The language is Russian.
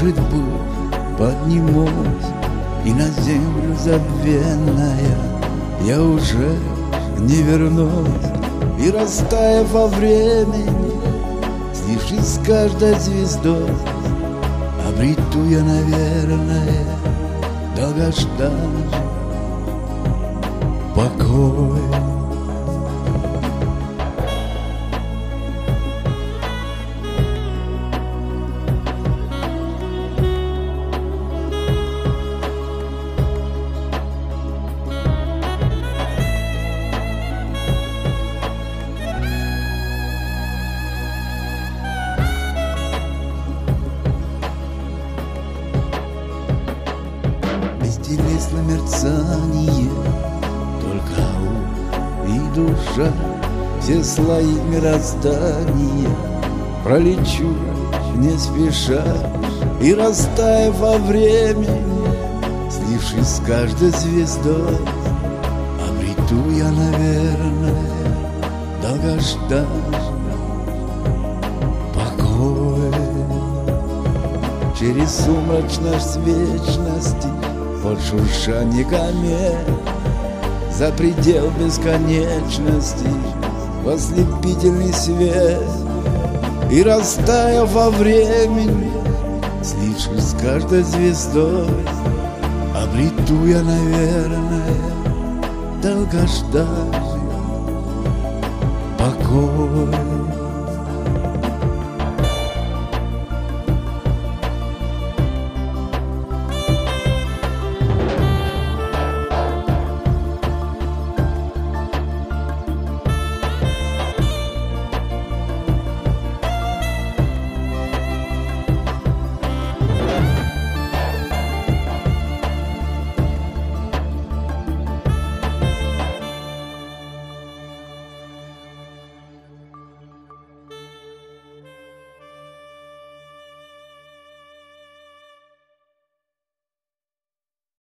Может быть, поднимусь и на землю забвенная я уже не вернусь, и растаяв во времени, слившись с каждой звездой, обрету я, наверное, долгожданный покой. Бестелесное мерцание, только ум и душа, все слои мироздания пролечу не спеша, и растаяв во времени, слившись с каждой звездой, обрету я, наверное, долгожданный покой. Через сумрачность вечности, под шуршание комет, за предел бесконечности, в ослепительный свет, и растаяв во времени, слившись с каждой звездой, обрету я, наверное, долгожданный покой.